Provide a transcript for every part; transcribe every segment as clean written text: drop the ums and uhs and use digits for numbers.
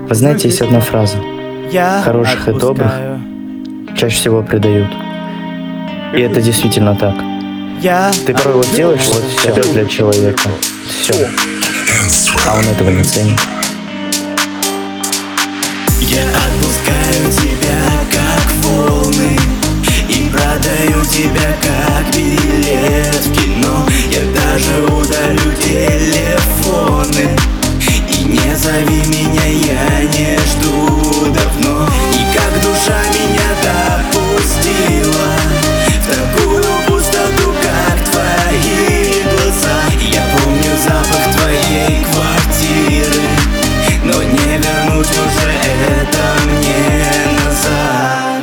Вы знаете, есть одна фраза: хороших и добрых чаще всего предают. И это действительно так. Ты порой вот делаешь вот все для человека, все, а он этого не ценит. Я отпускаю тебя, как волны, и продаю тебя, как билет в кино. Я даже удалю телефоны, и не зови меня, я не жду давно. И как душа меня допустила в такую пустоту, как твои глаза. Я помню запах твоей квартиры, но не вернуть уже это мне назад.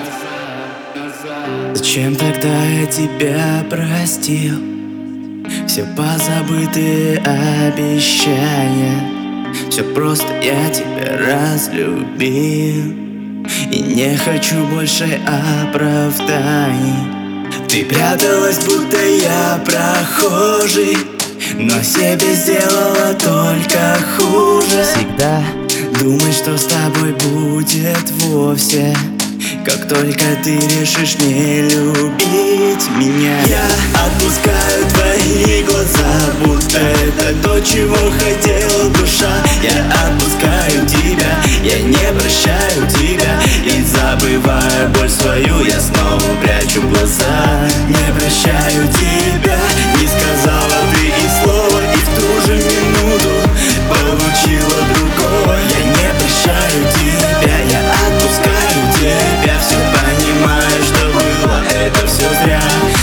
Зачем тогда я тебя простил? Все позабытые обещания, все просто я тебя разлюбил. И не хочу больше оправданий. Ты пряталась, будто я прохожий, но себе сделала только хуже. Всегда думай, что с тобой будет вовсе, как только ты решишь не любить меня. Я отпускаю твои глаза, будто это то, чего хотела душа. Я отпускаю тебя, я не прощаю тебя, и забывая боль свою, я снова прячу глаза. Не прощаю тебя, не сказала ты и слова, и в ту же минуту получила другого. Я не прощаю тебя, я отпускаю тебя. Все понимаю, что было, это все зря.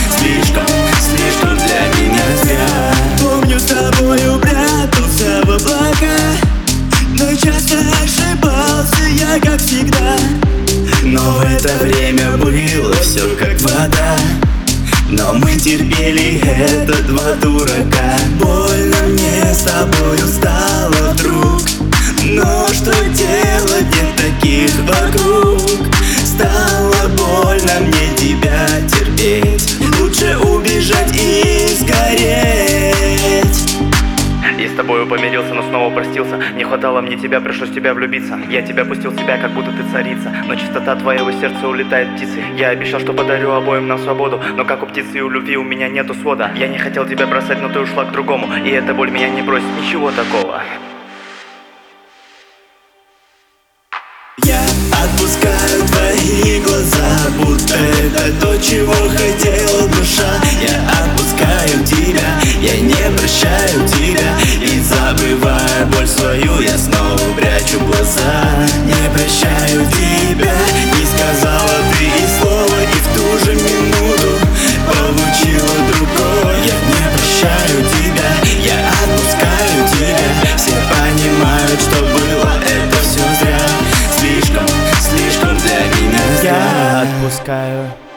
Слишком для меня зря. Помню, с тобою прятался в облака, но часто ошибался я, как всегда. Но в это время было все как вода, но мы терпели, это два дурака. Больно мне с тобою стало вдруг, но что делать, нет таких вокруг. Стало больно мне тебя терпеть, лучше убежать и сгореть. Я с тобою помирился, но снова простился. Не хватало мне тебя, пришлось в тебя влюбиться. Я тебя пустил в себя, как будто ты царица, но чистота твоего сердца улетает птицей. Я обещал, что подарю обоим нам свободу, но как у птицы и у любви у меня нету свода. Я не хотел тебя бросать, но ты ушла к другому, и эта боль меня не бросит, ничего такого. Я отпускаю твои глаза, будто это то, чего хотела душа. Я отпускаю тебя, я не прощаю тебя, и забывая боль свою, я снова прячу глаза. Не прощаю тебя, не сказала ты и слова, и в ту же минуту получила другого. Я не прощаю тебя, я отпускаю тебя. Все понимают, что было, это все зря. Слишком для меня. Я отпускаю